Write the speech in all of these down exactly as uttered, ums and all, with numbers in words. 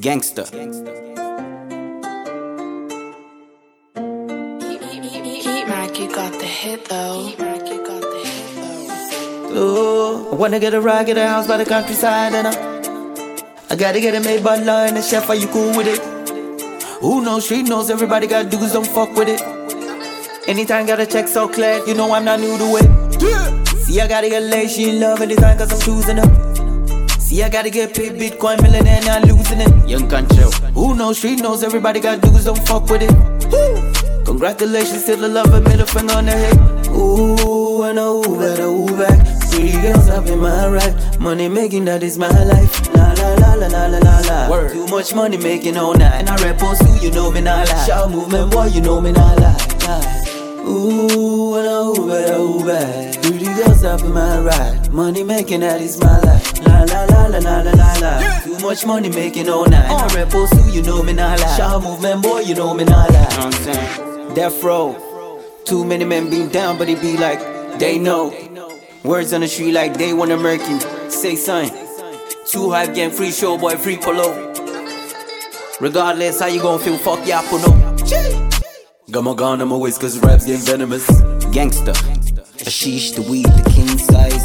Gangster. Heat Mac, you got the hit though. Heat Mac, you got the hit though. Ooh, I wanna get a ride, get a house by the countryside, and I, I gotta get it made by law and the chef. Are you cool with it? Who knows? Street knows. Everybody got dudes, don't fuck with it. Anytime got a check so clear, you know I'm not new to it. Yeah. See, I gotta get laid, she in love anytime cause I'm choosing her. See, I gotta get paid Bitcoin, millionaire, not losing it. Young control. Who knows? Street knows. Everybody got dudes, don't fuck with it. Woo. Congratulations to the lover, middle finger on the head. Ooh, and a ooh, better ooh back. Pretty girls up in my ride. Money making, that is my life. La la la la la la la la. Word. Too much money making all night. And I repose you, you know me not lie. Shout movement, boy, you know me not lie. lie. Ooh, and a ooh, better ooh back. Pretty girls up in my ride. Money making, that is my life. La la la la la la la la. Yeah. Too much money making all night. And I repose you, you know me not lie. Shout movement, boy, you know me not lie. You know what I'm saying? Death row. Too many men being down, but they be like, they know. Words on the street like they wanna murk you. Say something. Too hype, getting free show, boy, free polo. Regardless how you gon' feel, fuck ya, pull no. Got my gun on my waist cause raps getting venomous. Gangster. Ashish, the weed, the king size.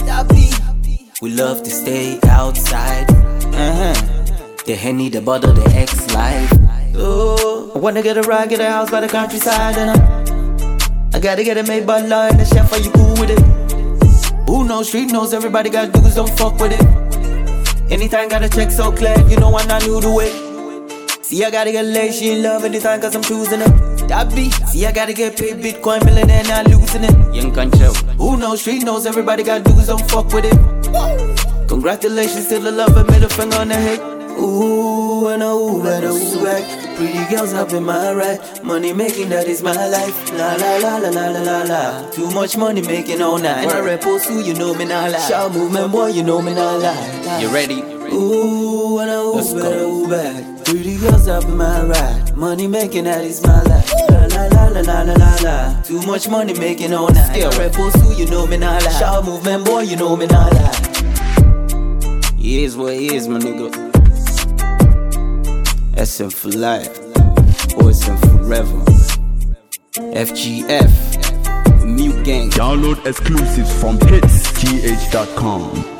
We love to stay outside. Uh-huh. The Henny, the butter, the X-Life. Oh, I wanna get a ride, get a house by the countryside, and I, I gotta get it made by law and the chef. Are you cool with it? Who knows? Street knows. Everybody got dudes, don't fuck with it. Anytime got a check so clear, you know I'm not new to it. See, I gotta get laid, she in love anytime cause I'm choosing her. That be. See, I gotta get paid Bitcoin, millionaire, not losing it. Young control. Who knows? Street knows. Everybody got dudes, don't fuck with it. Congratulations to the lover, middle finger on the head. Ooh, and a ooh, better ooh back. Pretty girls up in my ride. Money making, that is my life. La la la la la la la la. Too much money making all night. And I repose you, you know me not lie. Shout movement, boy, you know me not lie. You ready? Ooh, and a ooh, Let's better go. ooh back. Pretty girls up in my ride. Money making, that is my life. La la la la la la la la. Too much money making all night. Still. And I repose you, you know me not lie. Shout movement, boy, you know me not lie. It is what it is, my nigga. S M for life, or S M forever. F G F, Mute Gang. Download exclusives from hits t h dot com.